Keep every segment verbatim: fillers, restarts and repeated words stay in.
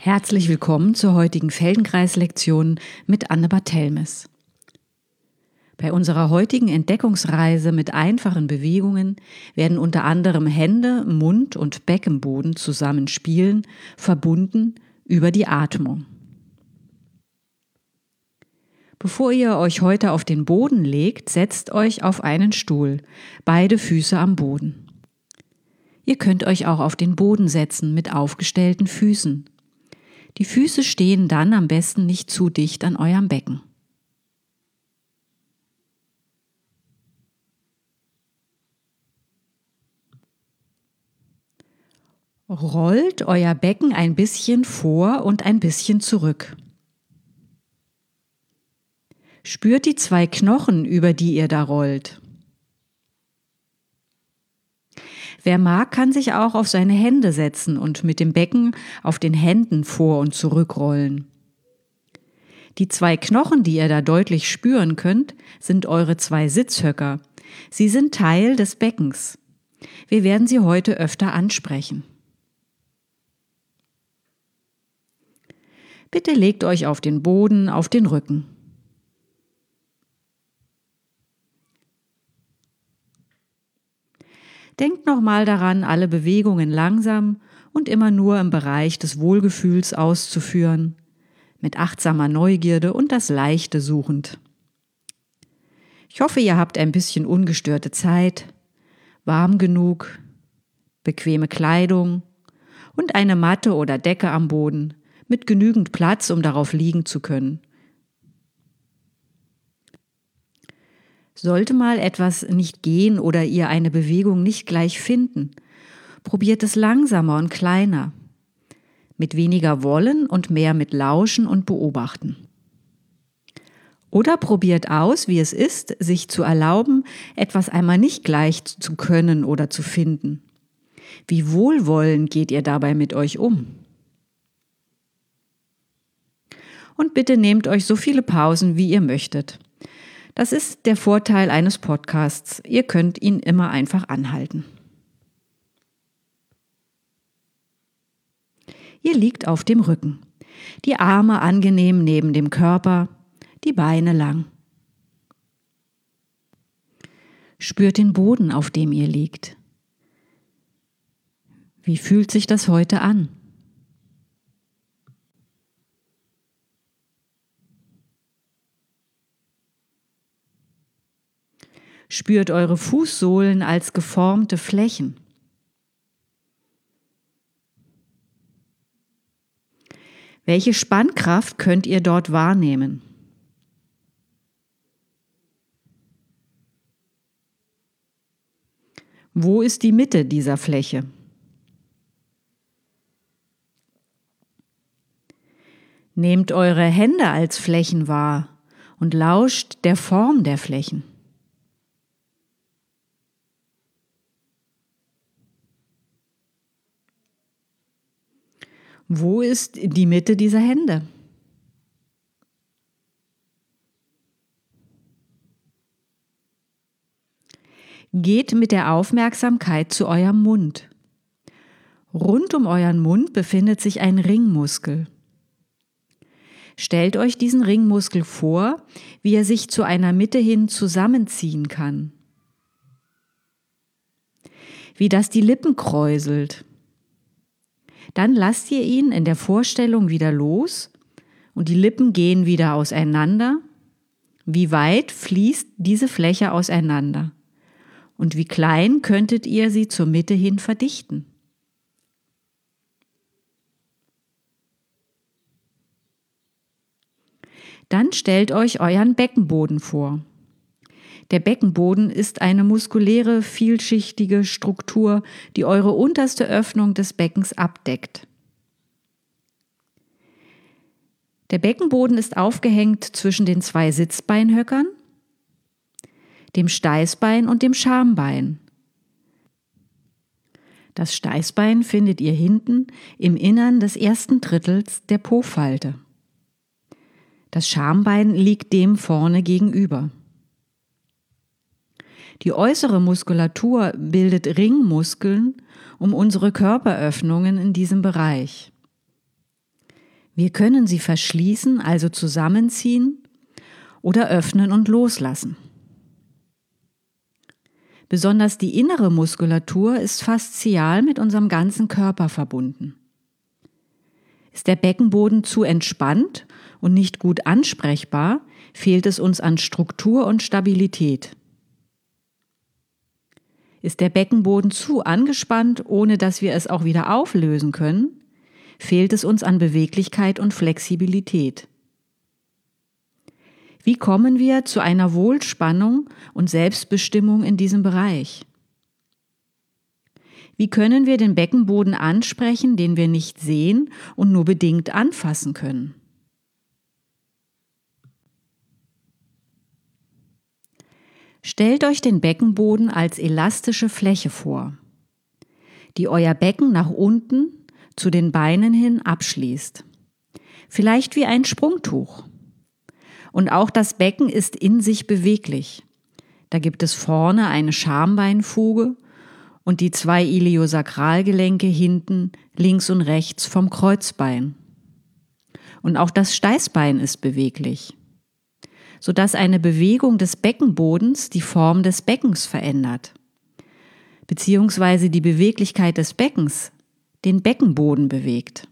Herzlich willkommen zur heutigen Feldenkreis-Lektion mit Anne Barthelmes. Bei unserer heutigen Entdeckungsreise mit einfachen Bewegungen werden unter anderem Hände, Mund und Beckenboden zusammen spielen, verbunden über die Atmung. Bevor ihr euch heute auf den Boden legt, setzt euch auf einen Stuhl, beide Füße am Boden. Ihr könnt euch auch auf den Boden setzen mit aufgestellten Füßen. Die Füße stehen dann am besten nicht zu dicht an eurem Becken. Rollt euer Becken ein bisschen vor und ein bisschen zurück. Spürt die zwei Knochen, über die ihr da rollt. Wer mag, kann sich auch auf seine Hände setzen und mit dem Becken auf den Händen vor- und zurückrollen. Die zwei Knochen, die ihr da deutlich spüren könnt, sind eure zwei Sitzhöcker. Sie sind Teil des Beckens. Wir werden sie heute öfter ansprechen. Bitte legt euch auf den Boden, auf den Rücken. Denkt nochmal daran, alle Bewegungen langsam und immer nur im Bereich des Wohlgefühls auszuführen, mit achtsamer Neugierde und das Leichte suchend. Ich hoffe, ihr habt ein bisschen ungestörte Zeit, warm genug, bequeme Kleidung und eine Matte oder Decke am Boden mit genügend Platz, um darauf liegen zu können. Sollte mal etwas nicht gehen oder ihr eine Bewegung nicht gleich finden, probiert es langsamer und kleiner, mit weniger Wollen und mehr mit Lauschen und Beobachten. Oder probiert aus, wie es ist, sich zu erlauben, etwas einmal nicht gleich zu können oder zu finden. Wie wohlwollend geht ihr dabei mit euch um? Und bitte nehmt euch so viele Pausen, wie ihr möchtet. Das ist der Vorteil eines Podcasts. Ihr könnt ihn immer einfach anhalten. Ihr liegt auf dem Rücken. Die Arme angenehm neben dem Körper, die Beine lang. Spürt den Boden, auf dem ihr liegt. Wie fühlt sich das heute an? Spürt eure Fußsohlen als geformte Flächen. Welche Spannkraft könnt ihr dort wahrnehmen? Wo ist die Mitte dieser Fläche? Nehmt eure Hände als Flächen wahr und lauscht der Form der Flächen. Wo ist die Mitte dieser Hände? Geht mit der Aufmerksamkeit zu eurem Mund. Rund um euren Mund befindet sich ein Ringmuskel. Stellt euch diesen Ringmuskel vor, wie er sich zu einer Mitte hin zusammenziehen kann. Wie das die Lippen kräuselt. Dann lasst ihr ihn in der Vorstellung wieder los und die Lippen gehen wieder auseinander. Wie weit fließt diese Fläche auseinander? Und wie klein könntet ihr sie zur Mitte hin verdichten? Dann stellt euch euren Beckenboden vor. Der Beckenboden ist eine muskuläre, vielschichtige Struktur, die eure unterste Öffnung des Beckens abdeckt. Der Beckenboden ist aufgehängt zwischen den zwei Sitzbeinhöckern, dem Steißbein und dem Schambein. Das Steißbein findet ihr hinten im Innern des ersten Drittels der Po-Falte. Das Schambein liegt dem vorne gegenüber. Die äußere Muskulatur bildet Ringmuskeln um unsere Körperöffnungen in diesem Bereich. Wir können sie verschließen, also zusammenziehen, oder öffnen und loslassen. Besonders die innere Muskulatur ist faszial mit unserem ganzen Körper verbunden. Ist der Beckenboden zu entspannt und nicht gut ansprechbar, fehlt es uns an Struktur und Stabilität. Ist der Beckenboden zu angespannt, ohne dass wir es auch wieder auflösen können, fehlt es uns an Beweglichkeit und Flexibilität. Wie kommen wir zu einer Wohlspannung und Selbstbestimmung in diesem Bereich? Wie können wir den Beckenboden ansprechen, den wir nicht sehen und nur bedingt anfassen können? Stellt euch den Beckenboden als elastische Fläche vor, die euer Becken nach unten zu den Beinen hin abschließt. Vielleicht wie ein Sprungtuch. Und auch das Becken ist in sich beweglich. Da gibt es vorne eine Schambeinfuge und die zwei Iliosakralgelenke hinten links und rechts vom Kreuzbein. Und auch das Steißbein ist beweglich, sodass eine Bewegung des Beckenbodens die Form des Beckens verändert, beziehungsweise die Beweglichkeit des Beckens den Beckenboden bewegt.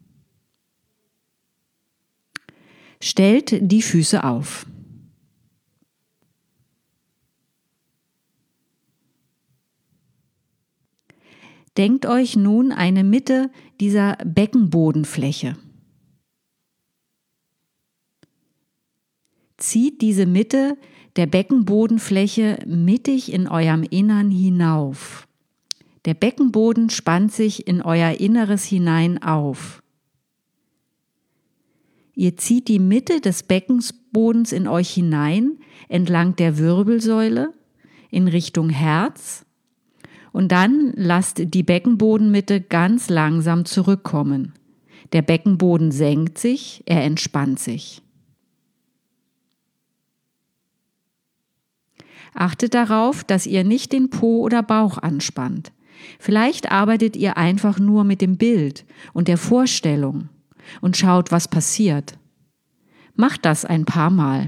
Stellt die Füße auf. Denkt euch nun eine Mitte dieser Beckenbodenfläche. Zieht diese Mitte der Beckenbodenfläche mittig in eurem Innern hinauf. Der Beckenboden spannt sich in euer Inneres hinein auf. Ihr zieht die Mitte des Beckenbodens in euch hinein, entlang der Wirbelsäule, in Richtung Herz und dann lasst die Beckenbodenmitte ganz langsam zurückkommen. Der Beckenboden senkt sich, er entspannt sich. Achtet darauf, dass ihr nicht den Po oder Bauch anspannt. Vielleicht arbeitet ihr einfach nur mit dem Bild und der Vorstellung und schaut, was passiert. Macht das ein paar Mal.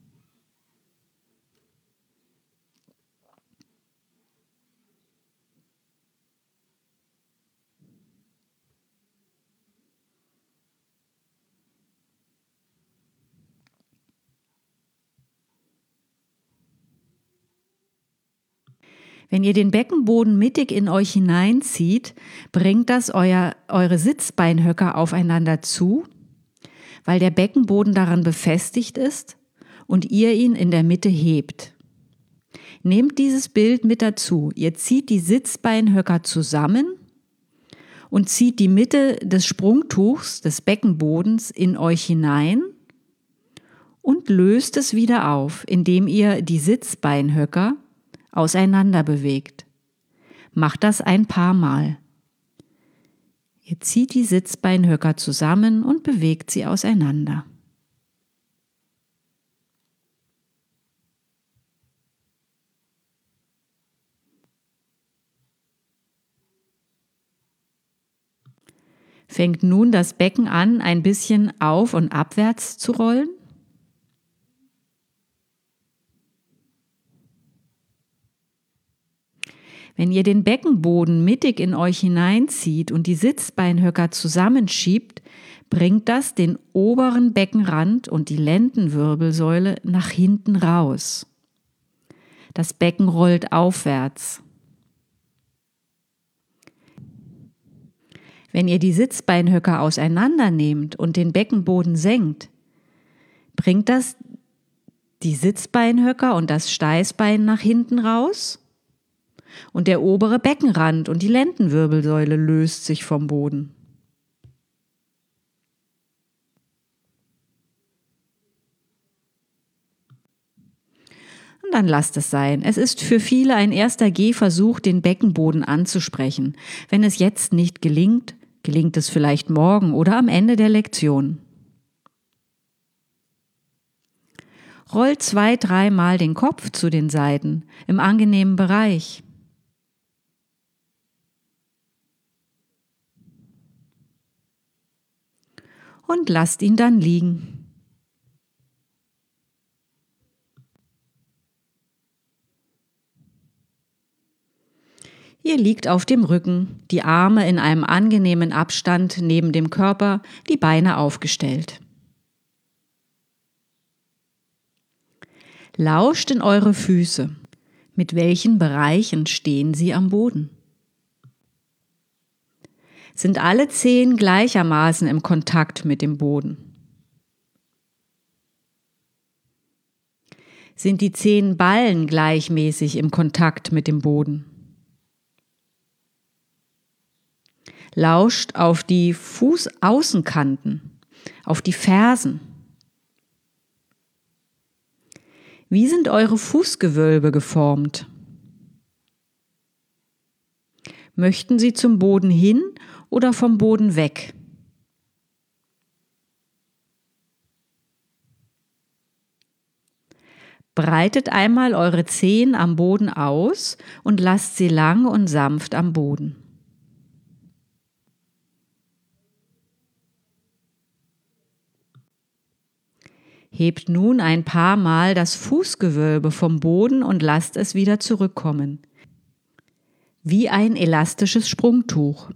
Wenn ihr den Beckenboden mittig in euch hineinzieht, bringt das euer, eure Sitzbeinhöcker aufeinander zu, weil der Beckenboden daran befestigt ist und ihr ihn in der Mitte hebt. Nehmt dieses Bild mit dazu. Ihr zieht die Sitzbeinhöcker zusammen und zieht die Mitte des Sprungtuchs des Beckenbodens in euch hinein und löst es wieder auf, indem ihr die Sitzbeinhöcker auseinander bewegt. Macht das ein paar Mal. Ihr zieht die Sitzbeinhöcker zusammen und bewegt sie auseinander. Fängt nun das Becken an, ein bisschen auf- und abwärts zu rollen? Wenn ihr den Beckenboden mittig in euch hineinzieht und die Sitzbeinhöcker zusammenschiebt, bringt das den oberen Beckenrand und die Lendenwirbelsäule nach hinten raus. Das Becken rollt aufwärts. Wenn ihr die Sitzbeinhöcker auseinandernehmt und den Beckenboden senkt, bringt das die Sitzbeinhöcker und das Steißbein nach hinten raus. Und der obere Beckenrand und die Lendenwirbelsäule löst sich vom Boden. Und dann lasst es sein. Es ist für viele ein erster Gehversuch, den Beckenboden anzusprechen. Wenn es jetzt nicht gelingt, gelingt es vielleicht morgen oder am Ende der Lektion. Rollt zwei, dreimal den Kopf zu den Seiten im angenehmen Bereich. und lasst ihn dann liegen. Ihr liegt auf dem Rücken, die Arme in einem angenehmen Abstand neben dem Körper, die Beine aufgestellt. Lauscht in eure Füße. Mit welchen Bereichen stehen sie am Boden? Sind alle Zehen gleichermaßen im Kontakt mit dem Boden? Sind die Zehenballen gleichmäßig im Kontakt mit dem Boden? Lauscht auf die Fußaußenkanten, auf die Fersen. Wie sind eure Fußgewölbe geformt? Möchten sie zum Boden hin oder vom Boden weg? Breitet einmal eure Zehen am Boden aus und lasst sie lang und sanft am Boden. Hebt nun ein paar Mal das Fußgewölbe vom Boden und lasst es wieder zurückkommen. Wie ein elastisches Sprungtuch.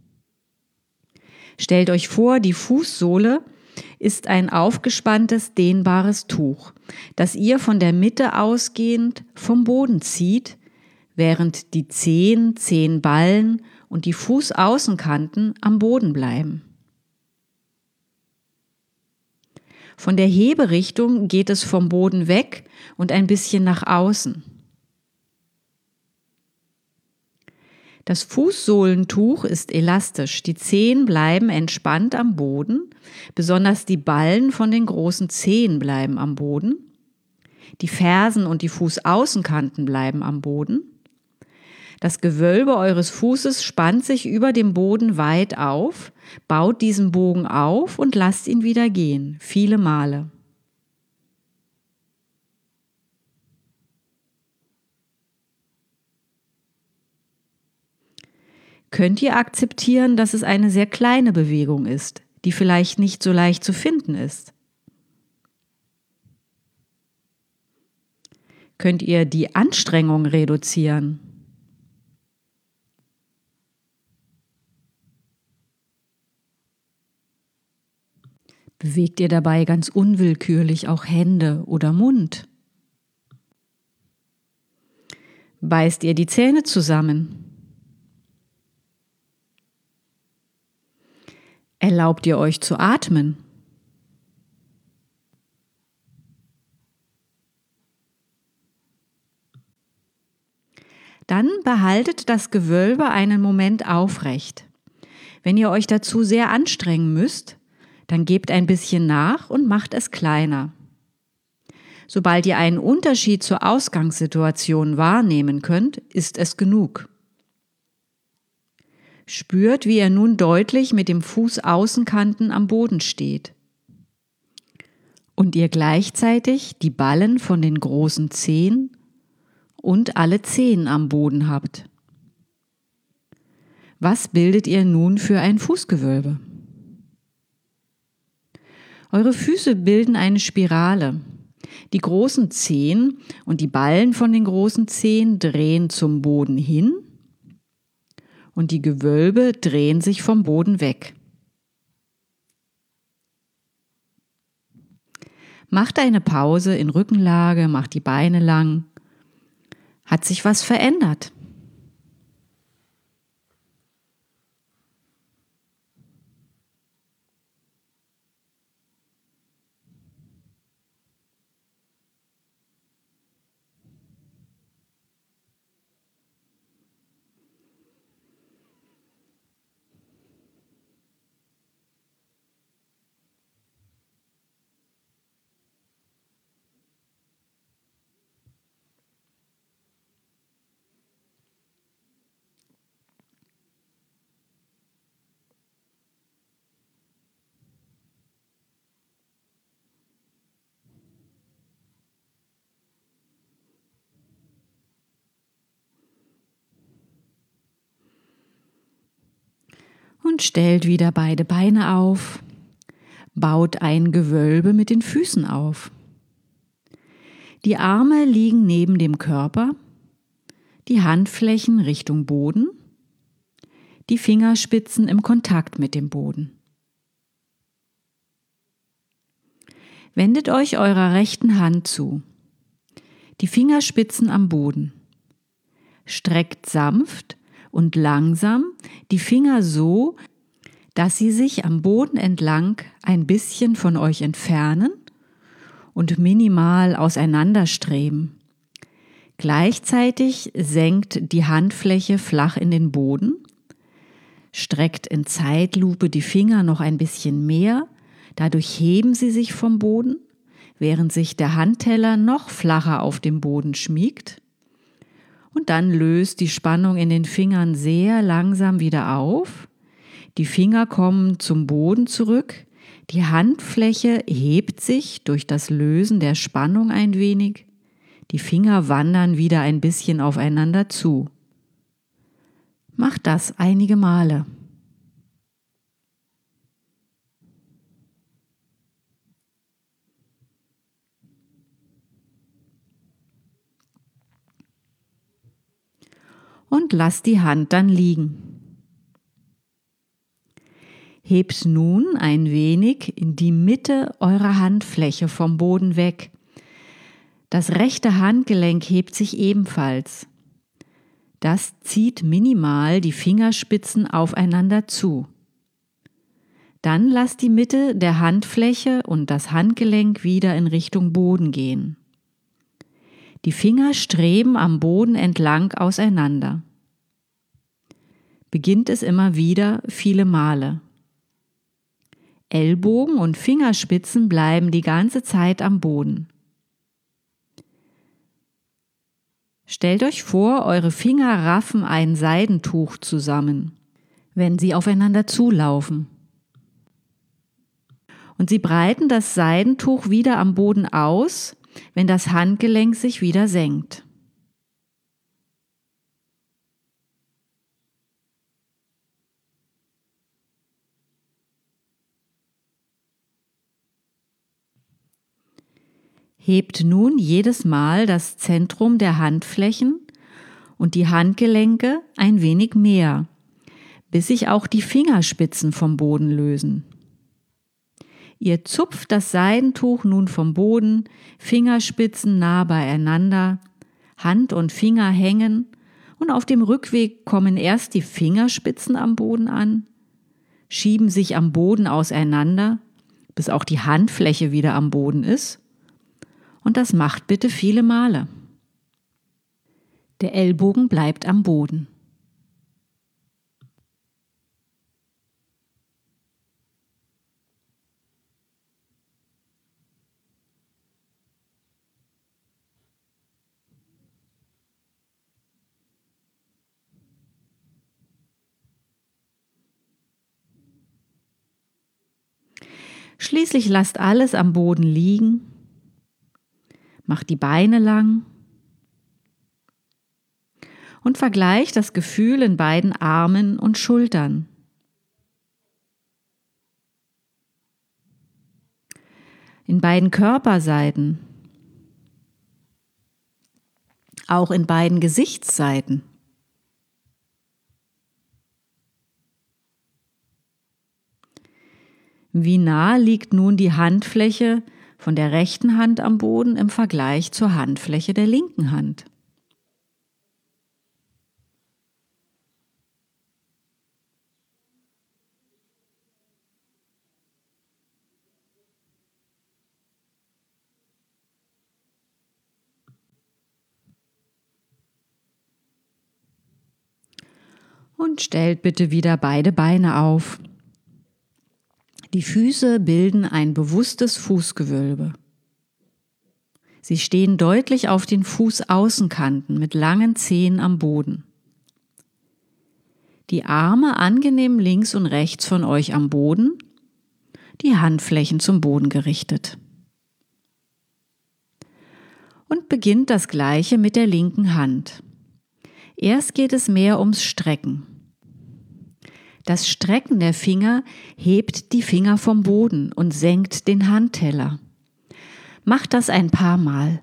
Stellt euch vor, die Fußsohle ist ein aufgespanntes, dehnbares Tuch, das ihr von der Mitte ausgehend vom Boden zieht, während die Zehen, Zehenballen und die Fußaußenkanten am Boden bleiben. Von der Heberichtung geht es vom Boden weg und ein bisschen nach außen. Das Fußsohlentuch ist elastisch, die Zehen bleiben entspannt am Boden, besonders die Ballen von den großen Zehen bleiben am Boden, die Fersen und die Fußaußenkanten bleiben am Boden. Das Gewölbe eures Fußes spannt sich über dem Boden weit auf, baut diesen Bogen auf und lasst ihn wieder gehen, viele Male. Könnt ihr akzeptieren, dass es eine sehr kleine Bewegung ist, die vielleicht nicht so leicht zu finden ist? Könnt ihr die Anstrengung reduzieren? Bewegt ihr dabei ganz unwillkürlich auch Hände oder Mund? Beißt ihr die Zähne zusammen? Erlaubt ihr euch zu atmen? Dann behaltet das Gewölbe einen Moment aufrecht. Wenn ihr euch dazu sehr anstrengen müsst, dann gebt ein bisschen nach und macht es kleiner. Sobald ihr einen Unterschied zur Ausgangssituation wahrnehmen könnt, ist es genug. Spürt, wie ihr nun deutlich mit dem Fußaußenkanten am Boden steht. Und ihr gleichzeitig die Ballen von den großen Zehen und alle Zehen am Boden habt. Was bildet ihr nun für ein Fußgewölbe? Eure Füße bilden eine Spirale. Die großen Zehen und die Ballen von den großen Zehen drehen zum Boden hin und die Gewölbe drehen sich vom Boden weg. Macht eine Pause in Rückenlage, macht die Beine lang. Hat sich was verändert? Und stellt wieder beide Beine auf. Baut ein Gewölbe mit den Füßen auf. Die Arme liegen neben dem Körper, die Handflächen Richtung Boden, die Fingerspitzen im Kontakt mit dem Boden. Wendet euch eurer rechten Hand zu, die Fingerspitzen am Boden. Streckt sanft und langsam die Finger so, dass sie sich am Boden entlang ein bisschen von euch entfernen und minimal auseinanderstreben. Gleichzeitig senkt die Handfläche flach in den Boden, streckt in Zeitlupe die Finger noch ein bisschen mehr, dadurch heben sie sich vom Boden, während sich der Handteller noch flacher auf dem Boden schmiegt. Und dann löst die Spannung in den Fingern sehr langsam wieder auf. Die Finger kommen zum Boden zurück, die Handfläche hebt sich durch das Lösen der Spannung ein wenig, die Finger wandern wieder ein bisschen aufeinander zu. Macht das einige Male. Und lasst die Hand dann liegen. Hebt nun ein wenig in die Mitte eurer Handfläche vom Boden weg. Das rechte Handgelenk hebt sich ebenfalls. Das zieht minimal die Fingerspitzen aufeinander zu. Dann lasst die Mitte der Handfläche und das Handgelenk wieder in Richtung Boden gehen. Die Finger streben am Boden entlang auseinander. Beginnt es immer wieder viele Male. Ellbogen und Fingerspitzen bleiben die ganze Zeit am Boden. Stellt euch vor, eure Finger raffen ein Seidentuch zusammen, wenn sie aufeinander zulaufen. Und sie breiten das Seidentuch wieder am Boden aus, wenn das Handgelenk sich wieder senkt. Hebt nun jedes Mal das Zentrum der Handflächen und die Handgelenke ein wenig mehr, bis sich auch die Fingerspitzen vom Boden lösen. Ihr zupft das Seidentuch nun vom Boden, Fingerspitzen nah beieinander, Hand und Finger hängen und auf dem Rückweg kommen erst die Fingerspitzen am Boden an, schieben sich am Boden auseinander, bis auch die Handfläche wieder am Boden ist. Und das macht bitte viele Male. Der Ellbogen bleibt am Boden. Schließlich lasst alles am Boden liegen. Macht die Beine lang und vergleicht das Gefühl in beiden Armen und Schultern. In beiden Körperseiten, auch in beiden Gesichtsseiten. Wie nah liegt nun die Handfläche von der rechten Hand am Boden im Vergleich zur Handfläche der linken Hand? Und stellt bitte wieder beide Beine auf. Die Füße bilden ein bewusstes Fußgewölbe. Sie stehen deutlich auf den Fußaußenkanten mit langen Zehen am Boden. Die Arme angenehm links und rechts von euch am Boden, die Handflächen zum Boden gerichtet. Und beginnt das Gleiche mit der linken Hand. Erst geht es mehr ums Strecken. Das Strecken der Finger hebt die Finger vom Boden und senkt den Handteller. Macht das ein paar Mal.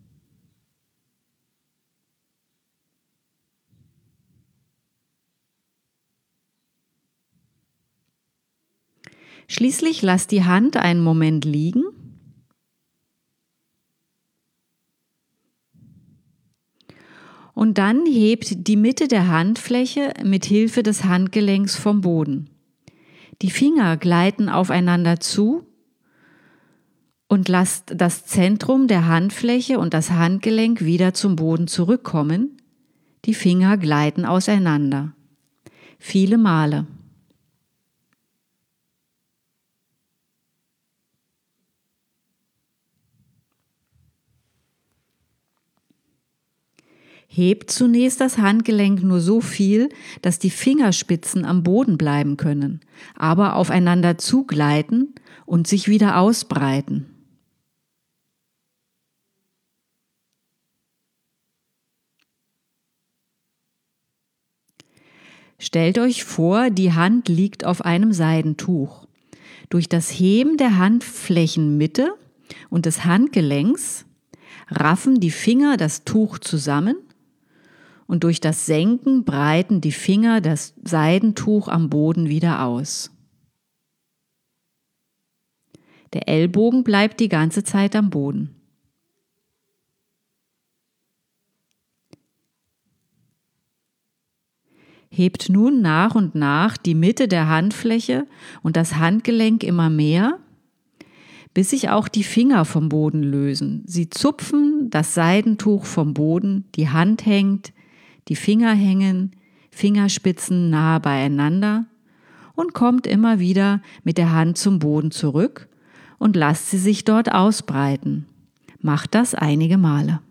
Schließlich lasst die Hand einen Moment liegen. Und dann hebt die Mitte der Handfläche mit Hilfe des Handgelenks vom Boden. Die Finger gleiten aufeinander zu und lasst das Zentrum der Handfläche und das Handgelenk wieder zum Boden zurückkommen. Die Finger gleiten auseinander. Viele Male. Hebt zunächst das Handgelenk nur so viel, dass die Fingerspitzen am Boden bleiben können, aber aufeinander zugleiten und sich wieder ausbreiten. Stellt euch vor, die Hand liegt auf einem Seidentuch. Durch das Heben der Handflächenmitte und des Handgelenks raffen die Finger das Tuch zusammen und durch das Senken breiten die Finger das Seidentuch am Boden wieder aus. Der Ellbogen bleibt die ganze Zeit am Boden. Hebt nun nach und nach die Mitte der Handfläche und das Handgelenk immer mehr, bis sich auch die Finger vom Boden lösen. Sie zupfen das Seidentuch vom Boden, die Hand hängt, die Finger hängen, Fingerspitzen nahe beieinander und kommt immer wieder mit der Hand zum Boden zurück und lasst sie sich dort ausbreiten. Macht das einige Male.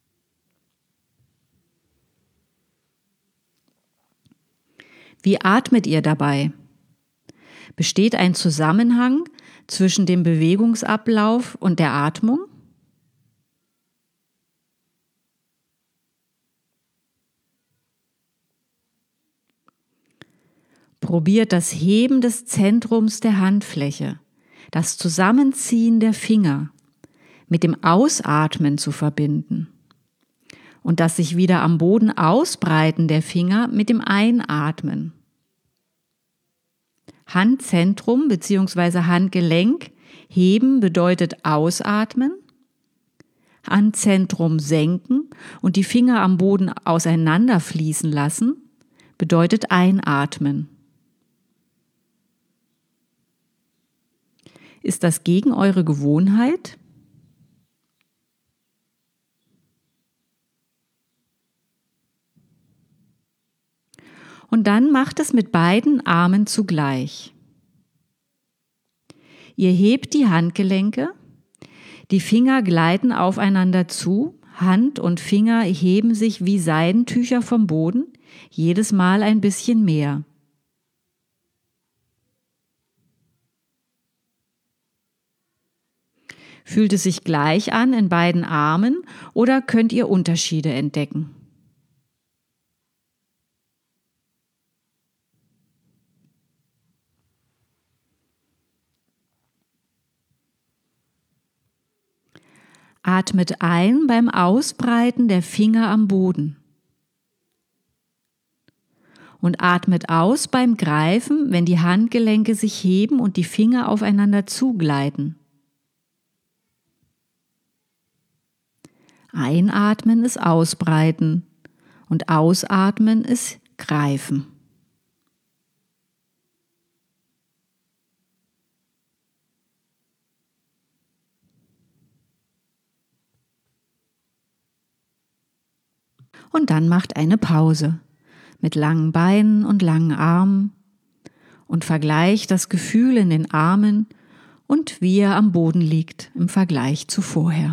Wie atmet ihr dabei? Besteht ein Zusammenhang zwischen dem Bewegungsablauf und der Atmung? Probiert das Heben des Zentrums der Handfläche, das Zusammenziehen der Finger mit dem Ausatmen zu verbinden und das sich wieder am Boden ausbreiten der Finger mit dem Einatmen. Handzentrum bzw. Handgelenk heben bedeutet ausatmen, Handzentrum senken und die Finger am Boden auseinanderfließen lassen bedeutet einatmen. Ist das gegen eure Gewohnheit? Und dann macht es mit beiden Armen zugleich. Ihr hebt die Handgelenke, die Finger gleiten aufeinander zu, Hand und Finger heben sich wie Seidentücher vom Boden, jedes Mal ein bisschen mehr. Fühlt es sich gleich an in beiden Armen oder könnt ihr Unterschiede entdecken? Atmet ein beim Ausbreiten der Finger am Boden. Und atmet aus beim Greifen, wenn die Handgelenke sich heben und die Finger aufeinander zugleiten. Einatmen ist Ausbreiten und Ausatmen ist Greifen. Und dann macht eine Pause mit langen Beinen und langen Armen und vergleicht das Gefühl in den Armen und wie er am Boden liegt im Vergleich zu vorher.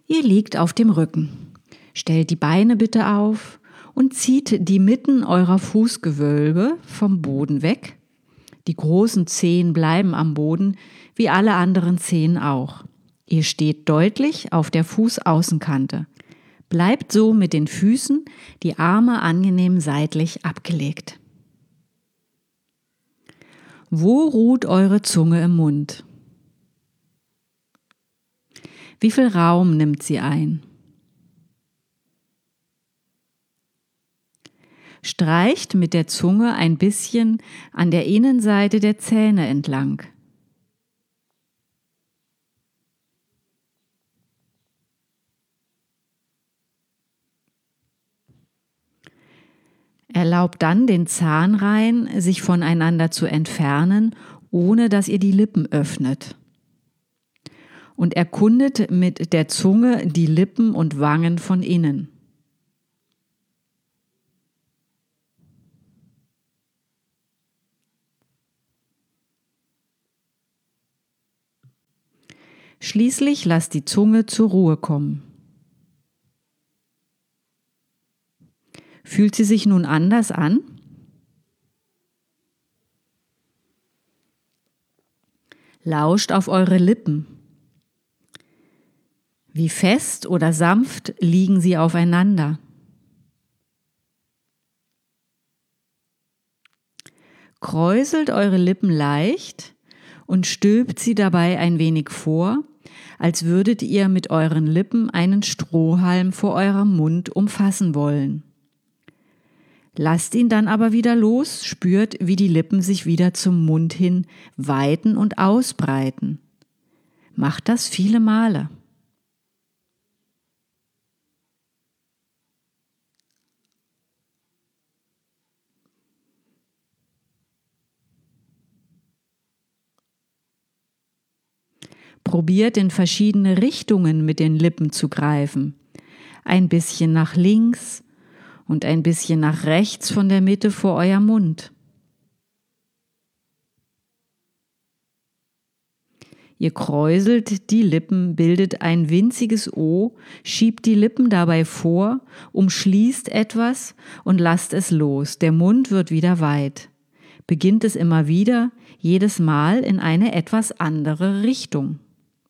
Ihr liegt auf dem Rücken. Stellt die Beine bitte auf und zieht die Mitten eurer Fußgewölbe vom Boden weg. Die großen Zehen bleiben am Boden, wie alle anderen Zehen auch. Ihr steht deutlich auf der Fußaußenkante. Bleibt so mit den Füßen, die Arme angenehm seitlich abgelegt. Wo ruht eure Zunge im Mund? Wie viel Raum nimmt sie ein? Streicht mit der Zunge ein bisschen an der Innenseite der Zähne entlang. Erlaubt dann den Zahnreihen, sich voneinander zu entfernen, ohne dass ihr die Lippen öffnet. Und erkundet mit der Zunge die Lippen und Wangen von innen. Schließlich lasst die Zunge zur Ruhe kommen. Fühlt sie sich nun anders an? Lauscht auf eure Lippen. Wie fest oder sanft liegen sie aufeinander? Kräuselt eure Lippen leicht und stülpt sie dabei ein wenig vor, als würdet ihr mit euren Lippen einen Strohhalm vor eurem Mund umfassen wollen. Lasst ihn dann aber wieder los, spürt, wie die Lippen sich wieder zum Mund hin weiten und ausbreiten. Macht das viele Male. Probiert in verschiedene Richtungen mit den Lippen zu greifen. Ein bisschen nach links und ein bisschen nach rechts von der Mitte vor eurem Mund. Ihr kräuselt die Lippen, bildet ein winziges O, schiebt die Lippen dabei vor, umschließt etwas und lasst es los. Der Mund wird wieder weit. Beginnt es immer wieder, jedes Mal in eine etwas andere Richtung.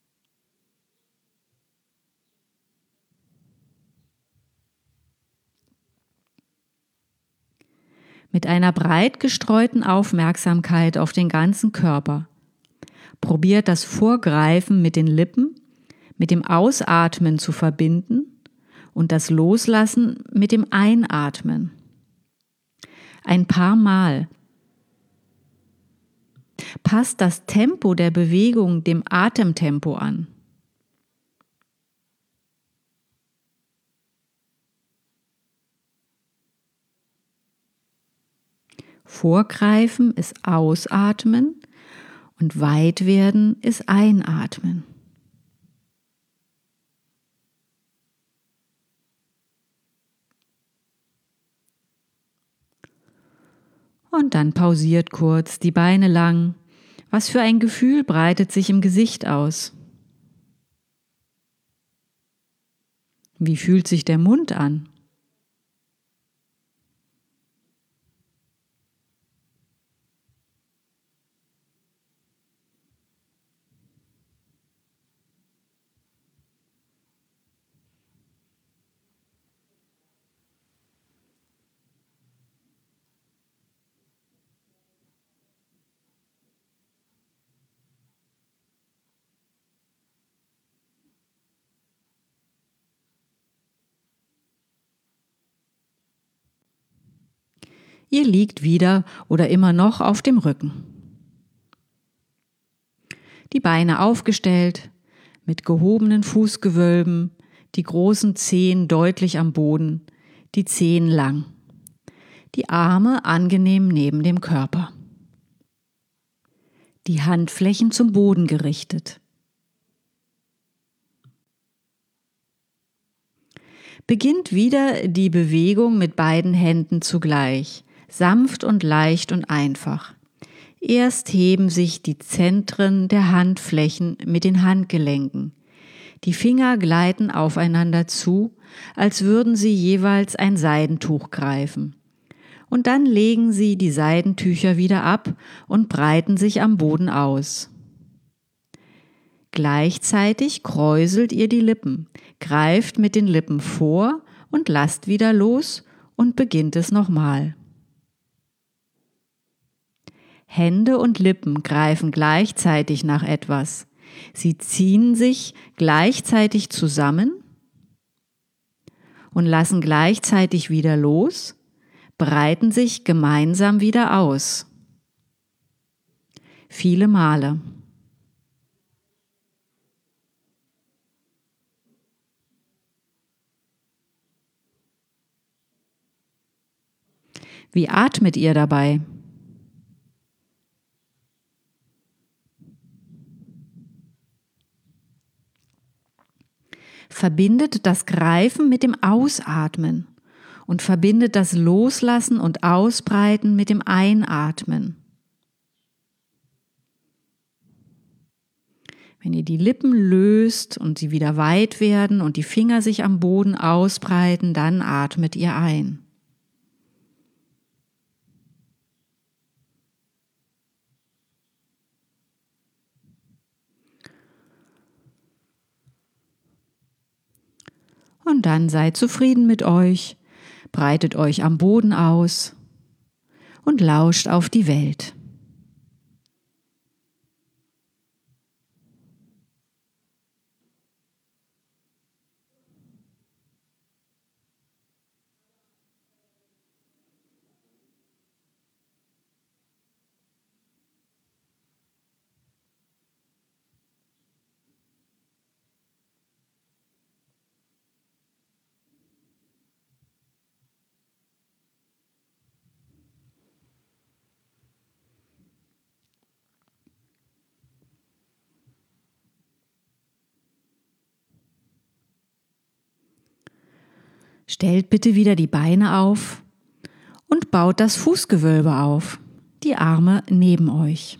Mit einer breit gestreuten Aufmerksamkeit auf den ganzen Körper. Probiert das Vorgreifen mit den Lippen, mit dem Ausatmen zu verbinden und das Loslassen mit dem Einatmen. Ein paar Mal. Passt das Tempo der Bewegung dem Atemtempo an. Vorgreifen ist Ausatmen und weit werden ist Einatmen. Und dann pausiert kurz, die Beine lang. Was für ein Gefühl breitet sich im Gesicht aus? Wie fühlt sich der Mund an? Ihr liegt wieder oder immer noch auf dem Rücken. Die Beine aufgestellt, mit gehobenen Fußgewölben, die großen Zehen deutlich am Boden, die Zehen lang. Die Arme angenehm neben dem Körper. Die Handflächen zum Boden gerichtet. Beginnt wieder die Bewegung mit beiden Händen zugleich. Sanft und leicht und einfach. Erst heben sich die Zentren der Handflächen mit den Handgelenken. Die Finger gleiten aufeinander zu, als würden sie jeweils ein Seidentuch greifen. Und dann legen sie die Seidentücher wieder ab und breiten sich am Boden aus. Gleichzeitig kräuselt ihr die Lippen, greift mit den Lippen vor und lasst wieder los und beginnt es nochmal. Hände und Lippen greifen gleichzeitig nach etwas. Sie ziehen sich gleichzeitig zusammen und lassen gleichzeitig wieder los, breiten sich gemeinsam wieder aus. Viele Male. Wie atmet ihr dabei? Verbindet das Greifen mit dem Ausatmen und verbindet das Loslassen und Ausbreiten mit dem Einatmen. Wenn ihr die Lippen löst und sie wieder weit werden und die Finger sich am Boden ausbreiten, dann atmet ihr ein. Und dann seid zufrieden mit euch, breitet euch am Boden aus und lauscht auf die Welt. Stellt bitte wieder die Beine auf und baut das Fußgewölbe auf, die Arme neben euch.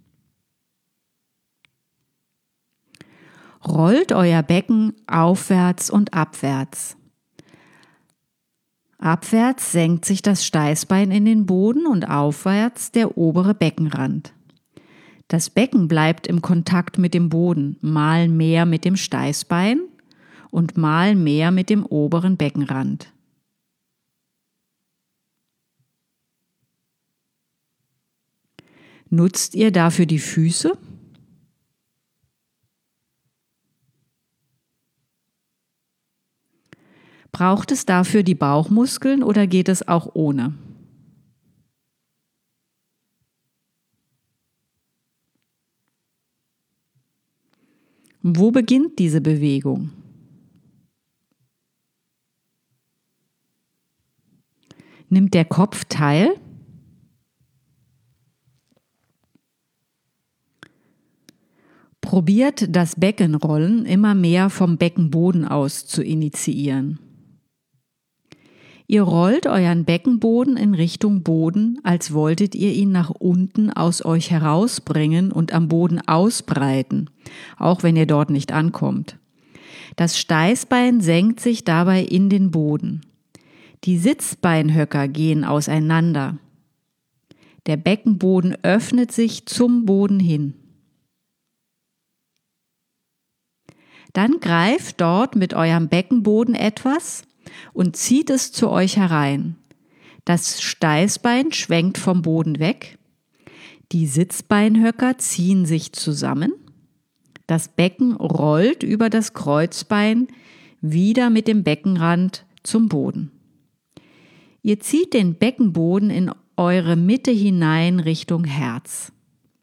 Rollt euer Becken aufwärts und abwärts. Abwärts senkt sich das Steißbein in den Boden und aufwärts der obere Beckenrand. Das Becken bleibt im Kontakt mit dem Boden, mal mehr mit dem Steißbein und mal mehr mit dem oberen Beckenrand. Nutzt ihr dafür die Füße? Braucht es dafür die Bauchmuskeln oder geht es auch ohne? Wo beginnt diese Bewegung? Nimmt der Kopf teil? Probiert das Beckenrollen immer mehr vom Beckenboden aus zu initiieren. Ihr rollt euren Beckenboden in Richtung Boden, als wolltet ihr ihn nach unten aus euch herausbringen und am Boden ausbreiten, auch wenn ihr dort nicht ankommt. Das Steißbein senkt sich dabei in den Boden. Die Sitzbeinhöcker gehen auseinander. Der Beckenboden öffnet sich zum Boden hin. Dann greift dort mit eurem Beckenboden etwas und zieht es zu euch herein. Das Steißbein schwenkt vom Boden weg. Die Sitzbeinhöcker ziehen sich zusammen. Das Becken rollt über das Kreuzbein wieder mit dem Beckenrand zum Boden. Ihr zieht den Beckenboden in eure Mitte hinein Richtung Herz.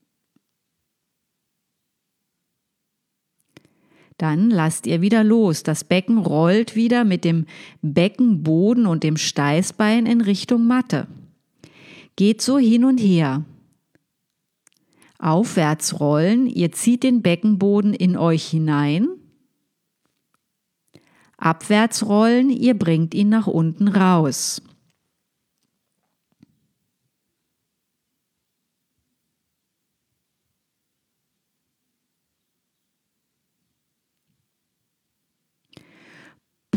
Dann lasst ihr wieder los. Das Becken rollt wieder mit dem Beckenboden und dem Steißbein in Richtung Matte. Geht so hin und her. Aufwärts rollen, ihr zieht den Beckenboden in euch hinein. Abwärts rollen, ihr bringt ihn nach unten raus.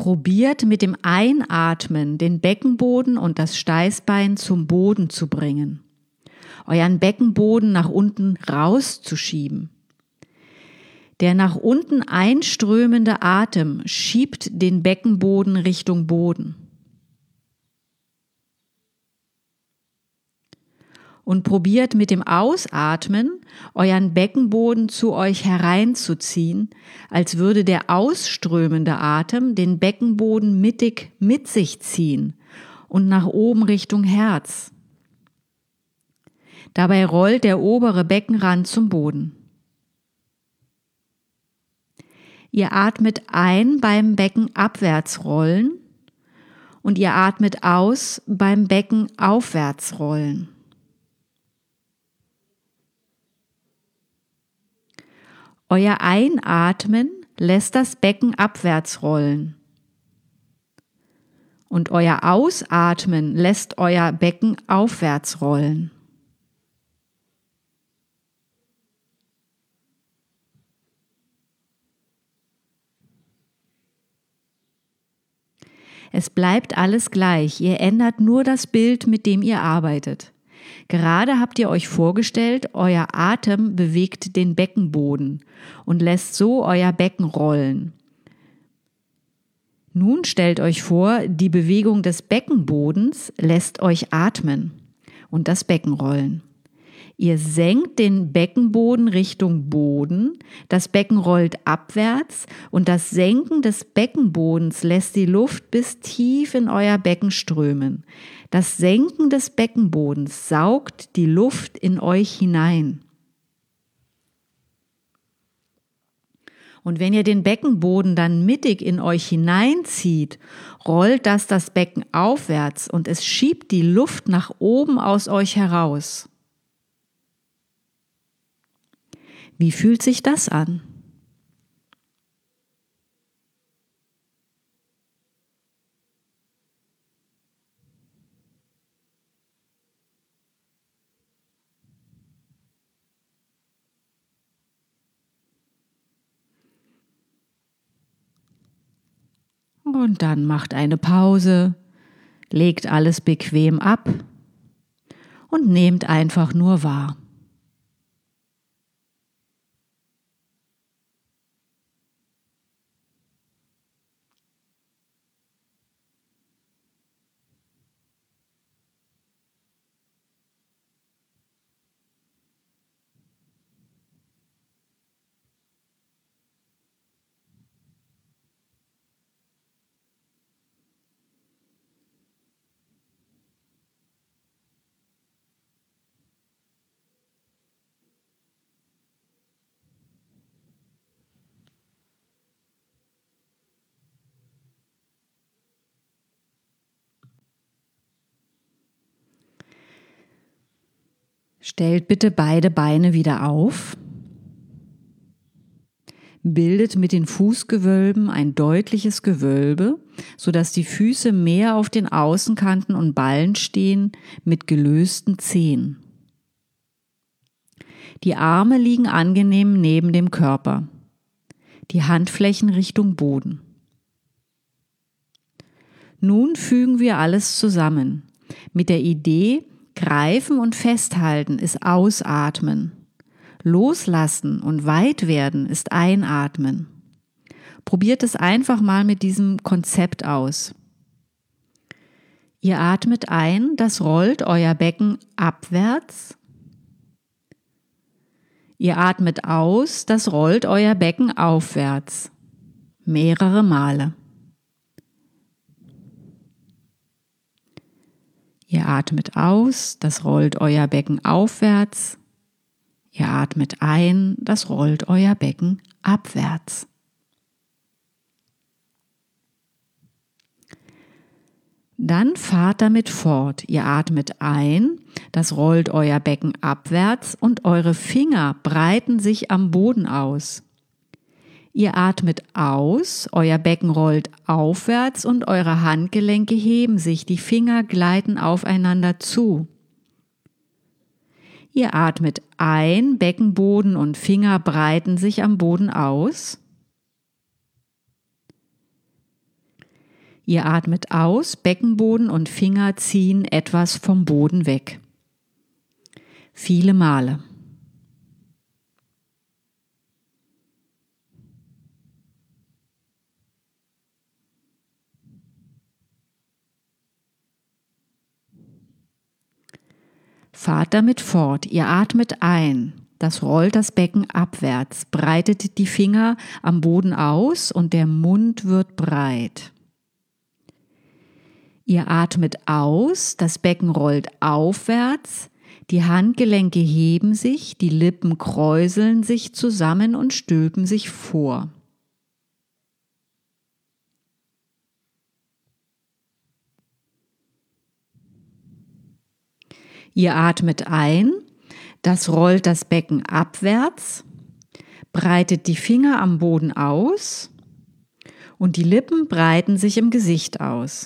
Probiert mit dem Einatmen den Beckenboden und das Steißbein zum Boden zu bringen. Euren Beckenboden nach unten rauszuschieben. Der nach unten einströmende Atem schiebt den Beckenboden Richtung Boden. Und probiert mit dem Ausatmen euren Beckenboden zu euch hereinzuziehen, als würde der ausströmende Atem den Beckenboden mittig mit sich ziehen und nach oben Richtung Herz. Dabei rollt der obere Beckenrand zum Boden. Ihr atmet ein beim Becken abwärts rollen und ihr atmet aus beim Becken aufwärts rollen. Euer Einatmen lässt das Becken abwärts rollen und euer Ausatmen lässt euer Becken aufwärts rollen. Es bleibt alles gleich, ihr ändert nur das Bild, mit dem ihr arbeitet. Gerade habt ihr euch vorgestellt, euer Atem bewegt den Beckenboden und lässt so euer Becken rollen. Nun stellt euch vor, die Bewegung des Beckenbodens lässt euch atmen und das Becken rollen. Ihr senkt den Beckenboden Richtung Boden, das Becken rollt abwärts und das Senken des Beckenbodens lässt die Luft bis tief in euer Becken strömen. Das Senken des Beckenbodens saugt die Luft in euch hinein. Und wenn ihr den Beckenboden dann mittig in euch hineinzieht, rollt das das Becken aufwärts und es schiebt die Luft nach oben aus euch heraus. Wie fühlt sich das an? Und dann macht eine Pause, legt alles bequem ab und nehmt einfach nur wahr. Stellt bitte beide Beine wieder auf. Bildet mit den Fußgewölben ein deutliches Gewölbe, sodass die Füße mehr auf den Außenkanten und Ballen stehen mit gelösten Zehen. Die Arme liegen angenehm neben dem Körper. Die Handflächen Richtung Boden. Nun fügen wir alles zusammen. Mit der Idee, Greifen und Festhalten ist Ausatmen. Loslassen und weit werden ist Einatmen. Probiert es einfach mal mit diesem Konzept aus. Ihr atmet ein, das rollt euer Becken abwärts. Ihr atmet aus, das rollt euer Becken aufwärts. Mehrere Male. Ihr atmet aus, das rollt euer Becken aufwärts. Ihr atmet ein, das rollt euer Becken abwärts. Dann fahrt damit fort. Ihr atmet ein, das rollt euer Becken abwärts und eure Finger breiten sich am Boden aus. Ihr atmet aus, euer Becken rollt aufwärts und eure Handgelenke heben sich, die Finger gleiten aufeinander zu. Ihr atmet ein, Beckenboden und Finger breiten sich am Boden aus. Ihr atmet aus, Beckenboden und Finger ziehen etwas vom Boden weg. Viele Male. Fahrt damit fort. Ihr atmet ein. Das rollt das Becken abwärts, breitet die Finger am Boden aus und der Mund wird breit. Ihr atmet aus, das Becken rollt aufwärts, die Handgelenke heben sich, die Lippen kräuseln sich zusammen und stülpen sich vor. Ihr atmet ein, das rollt das Becken abwärts, breitet die Finger am Boden aus und die Lippen breiten sich im Gesicht aus.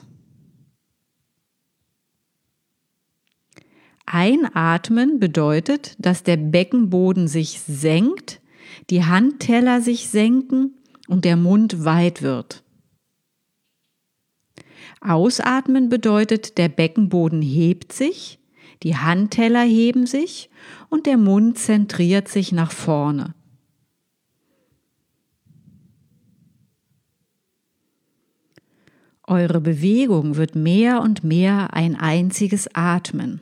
Einatmen bedeutet, dass der Beckenboden sich senkt, die Handteller sich senken und der Mund weit wird. Ausatmen bedeutet, der Beckenboden hebt sich, die Handteller heben sich und der Mund zentriert sich nach vorne. Eure Bewegung wird mehr und mehr ein einziges Atmen.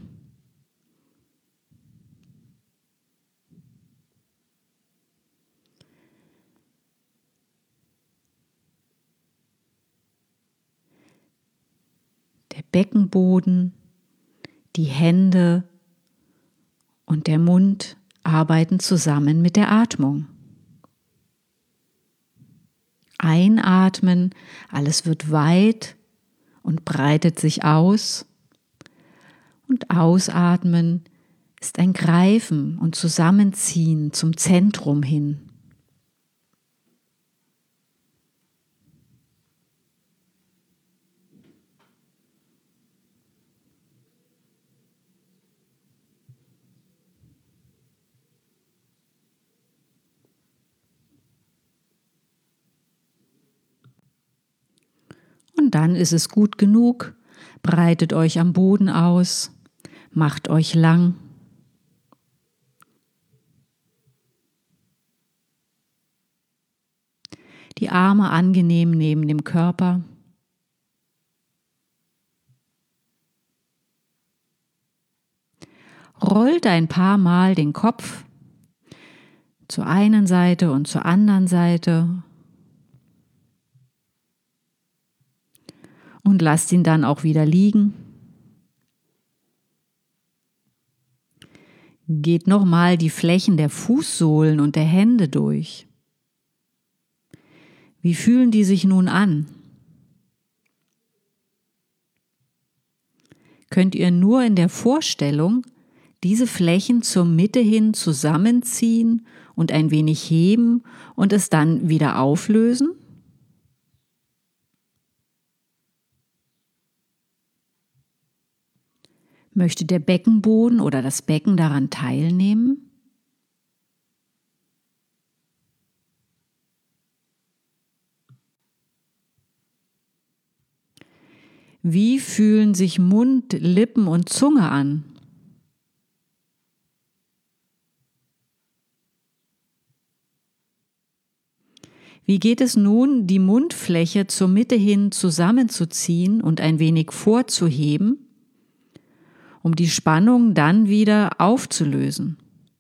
Der Beckenboden, die Hände und der Mund arbeiten zusammen mit der Atmung. Einatmen, alles wird weit und breitet sich aus. Und ausatmen ist ein Greifen und Zusammenziehen zum Zentrum hin. Und dann ist es gut genug, breitet euch am Boden aus, macht euch lang. Die Arme angenehm neben dem Körper. Rollt ein paar Mal den Kopf zur einen Seite und zur anderen Seite. Und lasst ihn dann auch wieder liegen. Geht nochmal die Flächen der Fußsohlen und der Hände durch. Wie fühlen die sich nun an? Könnt ihr nur in der Vorstellung diese Flächen zur Mitte hin zusammenziehen und ein wenig heben und es dann wieder auflösen? Möchte der Beckenboden oder das Becken daran teilnehmen? Wie fühlen sich Mund, Lippen und Zunge an? Wie geht es nun, die Mundfläche zur Mitte hin zusammenzuziehen und ein wenig vorzuheben, um die Spannung dann wieder aufzulösen?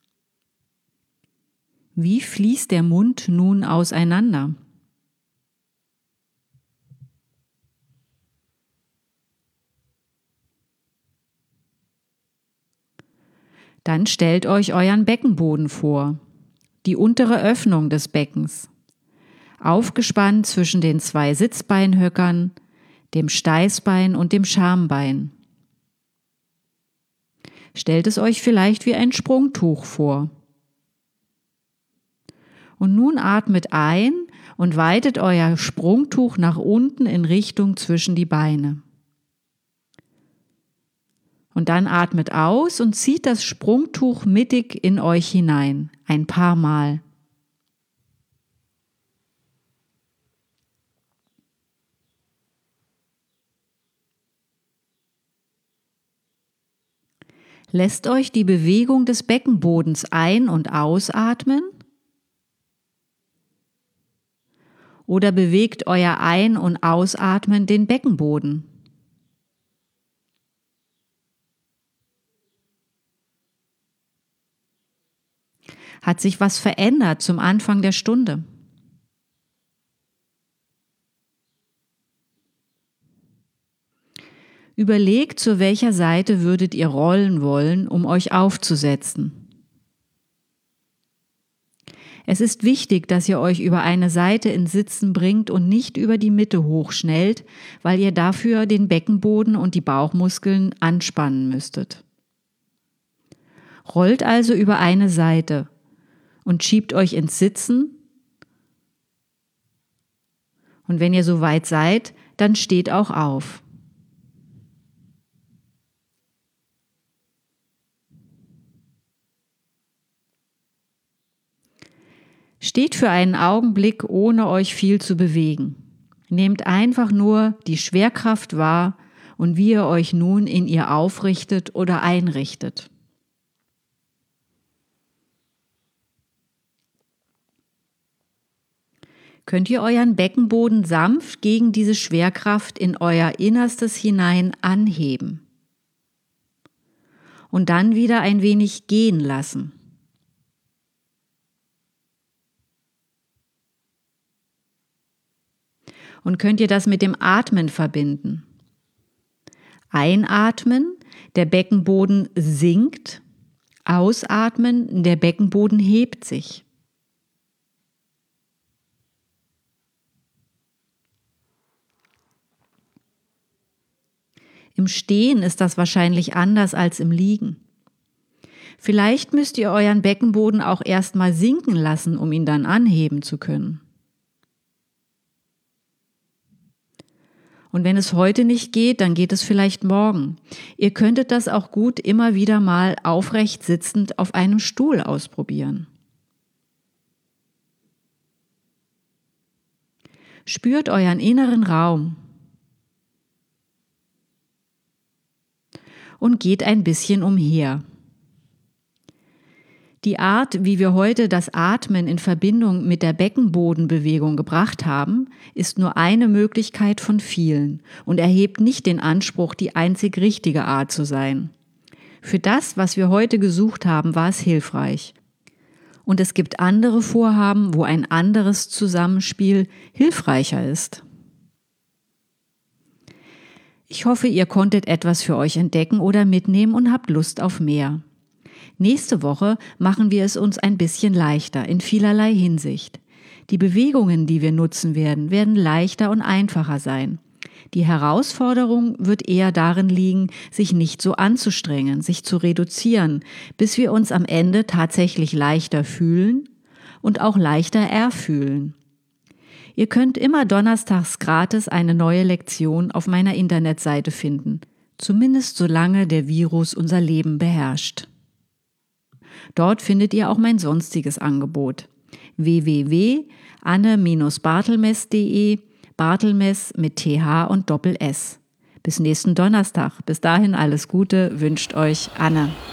Wie fließt der Mund nun auseinander? Dann stellt euch euren Beckenboden vor, die untere Öffnung des Beckens, aufgespannt zwischen den zwei Sitzbeinhöckern, dem Steißbein und dem Schambein. Stellt es euch vielleicht wie ein Sprungtuch vor. Und nun atmet ein und weitet euer Sprungtuch nach unten in Richtung zwischen die Beine. Und dann atmet aus und zieht das Sprungtuch mittig in euch hinein, ein paar Mal. Lässt euch die Bewegung des Beckenbodens ein- und ausatmen? Oder bewegt euer Ein- und Ausatmen den Beckenboden? Hat sich was verändert zum Anfang der Stunde? Überlegt, zu welcher Seite würdet ihr rollen wollen, um euch aufzusetzen. Es ist wichtig, dass ihr euch über eine Seite ins Sitzen bringt und nicht über die Mitte hochschnellt, weil ihr dafür den Beckenboden und die Bauchmuskeln anspannen müsstet. Rollt also über eine Seite und schiebt euch ins Sitzen. Und wenn ihr soweit seid, dann steht auch auf. Steht für einen Augenblick, ohne euch viel zu bewegen. Nehmt einfach nur die Schwerkraft wahr und wie ihr euch nun in ihr aufrichtet oder einrichtet. Könnt ihr euren Beckenboden sanft gegen diese Schwerkraft in euer Innerstes hinein anheben und dann wieder ein wenig gehen lassen. Und könnt ihr das mit dem Atmen verbinden? Einatmen, der Beckenboden sinkt, ausatmen, der Beckenboden hebt sich. Im Stehen ist das wahrscheinlich anders als im Liegen. Vielleicht müsst ihr euren Beckenboden auch erstmal sinken lassen, um ihn dann anheben zu können. Und wenn es heute nicht geht, dann geht es vielleicht morgen. Ihr könntet das auch gut immer wieder mal aufrecht sitzend auf einem Stuhl ausprobieren. Spürt euren inneren Raum und geht ein bisschen umher. Die Art, wie wir heute das Atmen in Verbindung mit der Beckenbodenbewegung gebracht haben, ist nur eine Möglichkeit von vielen und erhebt nicht den Anspruch, die einzig richtige Art zu sein. Für das, was wir heute gesucht haben, war es hilfreich. Und es gibt andere Vorhaben, wo ein anderes Zusammenspiel hilfreicher ist. Ich hoffe, ihr konntet etwas für euch entdecken oder mitnehmen und habt Lust auf mehr. Nächste Woche machen wir es uns ein bisschen leichter in vielerlei Hinsicht. Die Bewegungen, die wir nutzen werden, werden leichter und einfacher sein. Die Herausforderung wird eher darin liegen, sich nicht so anzustrengen, sich zu reduzieren, bis wir uns am Ende tatsächlich leichter fühlen und auch leichter erfühlen. Ihr könnt immer donnerstags gratis eine neue Lektion auf meiner Internetseite finden, zumindest solange der Virus unser Leben beherrscht. Dort findet ihr auch mein sonstiges Angebot. w w w punkt anne bartelmess punkt de, Bartelmess mit T H und Doppel S. Bis nächsten Donnerstag. Bis dahin alles Gute, wünscht euch Anne.